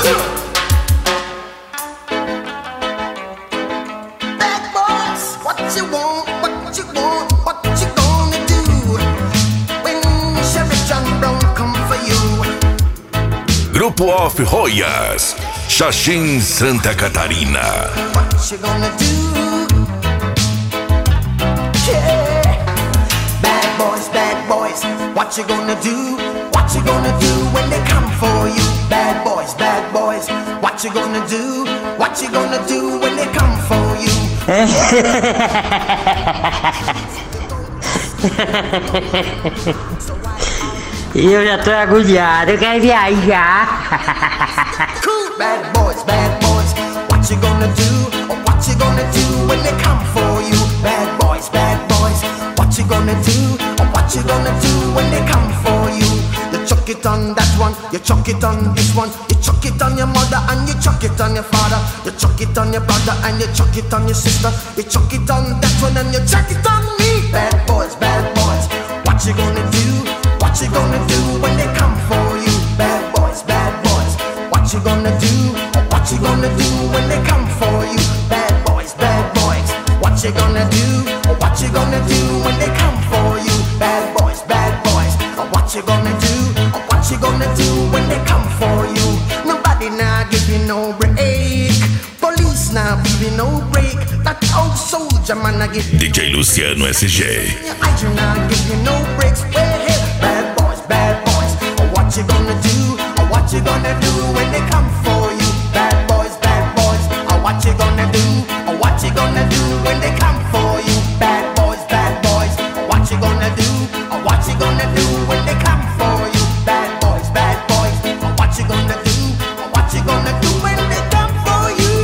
Bad boys, what you want, what you want, what you gonna do when Sheriff John Brown come for you? Grupo Off Joias, Xaxim, Santa Catarina. What you gonna do? Yeah. Bad boys, what you gonna do? What you gonna do when they come for you? Bad boys, what you gonna do? What you gonna do when they come for you? Eu já tô agulhado, eu quero viajar. Cool. Bad boys, what you gonna do? What you gonna do when they come for you? Bad boys, what you gonna do? What you gonna do when they come for you? You chuck it on that one, you chuck it on this one, you chuck it on your mother and you chuck it on your father, you chuck it on your brother and you chuck it on your sister, you chuck it on that one and you chuck it on me. Bad boys, what you gonna do? What you gonna do when they come for you? Bad boys, what you gonna do? What you gonna do when they come for you? Bad boys, what you gonna do? What you gonna do when they come for you? Bad boys, what you gonna do? What you gonna do when they come for you? Nobody now give you no break. Police now give you no break. That old soldier man I give you DJ Luciano SG. I do not give you no breaks. Hey, bad boys, what you gonna do? What you gonna do when they come for you? Bad boys, what you gonna do? What you gonna do when they come for you? Bad boys, what you gonna do? What you gonna do when they come for you? Bad boys, what you gonna do? What you gonna do when they come for you?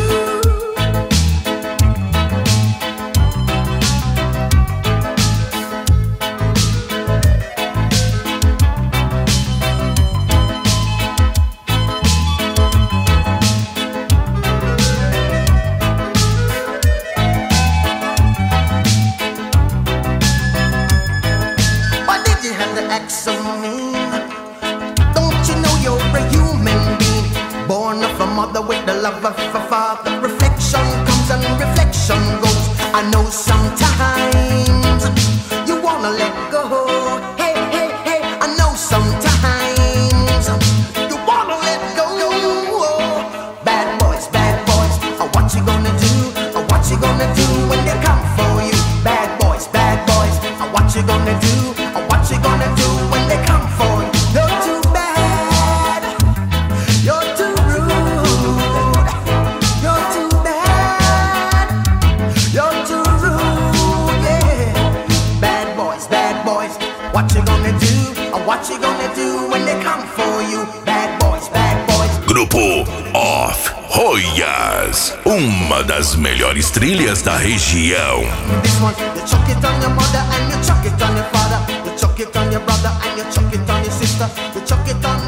Why did you have to act so mean? Don't you know you're a human being? Born of a mother with the love of a father. Reflection comes and reflection goes. I know sometimes you wanna let go. Hey, I know sometimes you wanna let go. Bad boys, what you gonna do? What you gonna do when they come for you? Bad boys, what you gonna do? What you gonna do when they come for you? You're too bad, you're too rude, you're too bad, you're too rude, yeah. Bad boys, what you gonna do? What you gonna do when they come for you? Bad boys. Grupo Off Joias, uma das melhores trilhas da região. This one, you chuck it on your mother and you chuck it on your father, you chuck it on your brother and you chuck it on your sister, you chuck it on